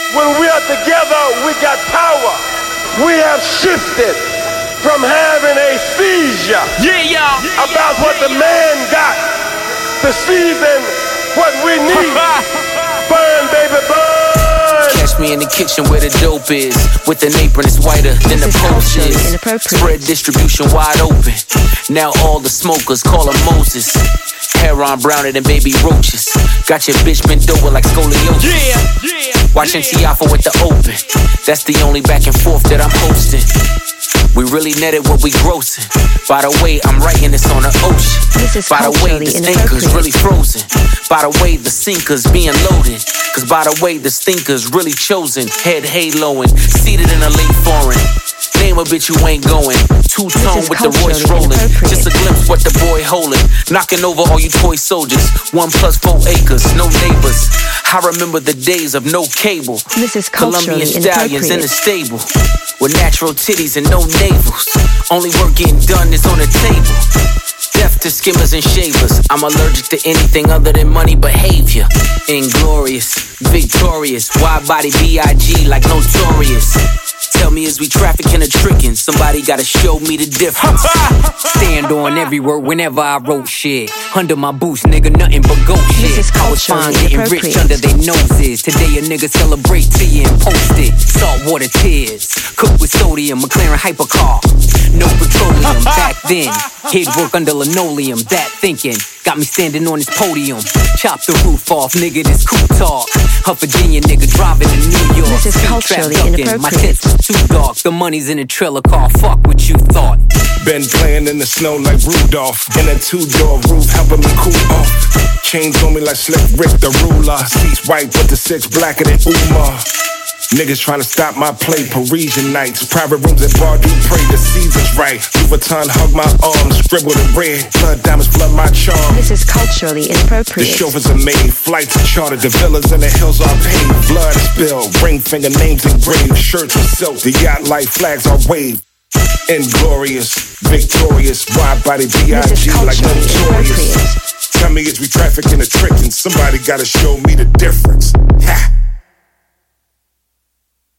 When we are together, we got power. We have shifted from having a seizure about what the man got to seizing what we need. Burn, baby, burn. Catch me in the kitchen where the dope is. With an apron, it's whiter than the post is. Spread distribution wide open. Now all the smokers call him Moses. Hair on browner than baby roaches. Got your bitch bent over like scoliosis. Watching Tiafo with the open. That's the only back and forth that I'm hosting. We really netted what we grossing. By the way, I'm writing this on the ocean. By the way, the stinkers really frozen. By the way, the sinkers being loaded. Cause by the way, the stinkers really chosen. Head haloing, seated in a late foreign. Name a bitch you ain't going. Two-tone with the Royce rolling. Just a glimpse what the boy holding. Knocking over all you toy soldiers. 1 + 4 acres, no neighbors. I remember the days of no cable. Colombian stallions in the stable. With natural titties and no navels. Only work getting done is on the table. Deaf to skimmers and shavers. I'm allergic to anything other than money behavior. Inglorious, victorious. Wide body B.I.G. like notorious. Tell me, is we trafficking or tricking? Somebody gotta show me the difference. Stand on every word whenever I wrote shit. Under my boots, nigga, nothing but goat shit. I was fine getting rich under their noses. Today a nigga celebrate to you and post it. Saltwater tears, cooked with sodium, McLaren hypercar. No petroleum back then. Head work under linoleum, that thinking got me standing on this podium. Chop the roof off, nigga, this coupe talk. A Virginia nigga driving to New York. This is culturally inappropriate. My tits was too dark. The money's in a trailer car. Fuck what you thought. Been playing in the snow like Rudolph. In a 2-door roof, helping me cool off. Chains on me like Slick Rick the ruler. Seats white, but the 6 blacker than Umar. Niggas tryna stop my play, Parisian nights. Private rooms at Bar Dupree, the season's right. Louis Vuitton hug my arms, scribbled in red. Blood diamonds flood my charm. This is culturally inappropriate. The chauffeurs are made, flights are chartered. The villas and the hills are paved. Blood is spilled, ring finger names engraved. Shirts with silk, the yacht light flags are waved. Inglorious, victorious, wide body B.I.G. like notorious. Tell me, is we trafficking or tricking? Somebody gotta show me the difference. Ha!